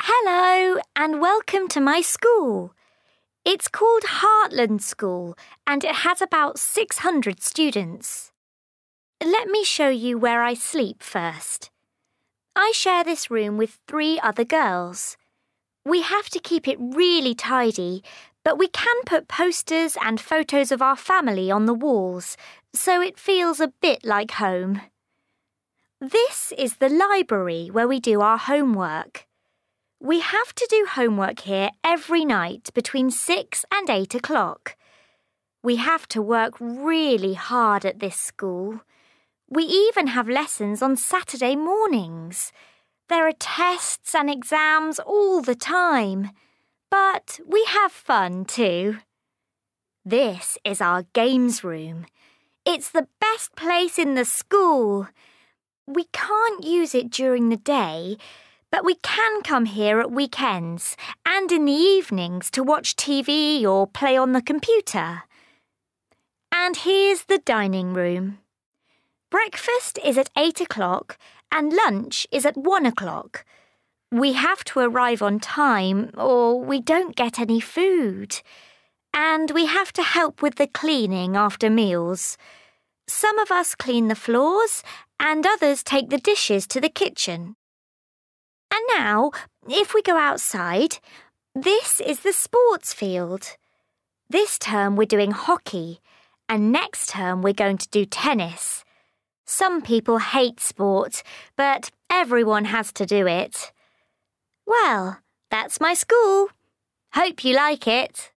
Hello and welcome to my school. It's called Heartland School and it has about 600 students. Let me show you where I sleep first. I share this room with 3 other girls. We have to keep it really tidy, but we can put posters and photos of our family on the walls, so it feels a bit like home. This is the library where we do our homework. We have to do homework here every night between 6 and 8 o'clock. We have to work really hard at this school. We even have lessons on Saturday mornings. There are tests and exams all the time, but we have fun too. This is our games room. It's the best place in the school. We can't use it during the day, but we can come here at weekends and in the evenings to watch TV or play on the computer. And here's the dining room. Breakfast is at 8 o'clock and lunch is at 1 o'clock. We have to arrive on time or we don't get any food. And we have to help with the cleaning after meals. Some of us clean the floors and others take the dishes to the kitchen. And now, if we go outside, this is the sports field. This term we're doing hockey, and next term we're going to do tennis. Some people hate sport, but everyone has to do it. Well, that's my school. Hope you like it.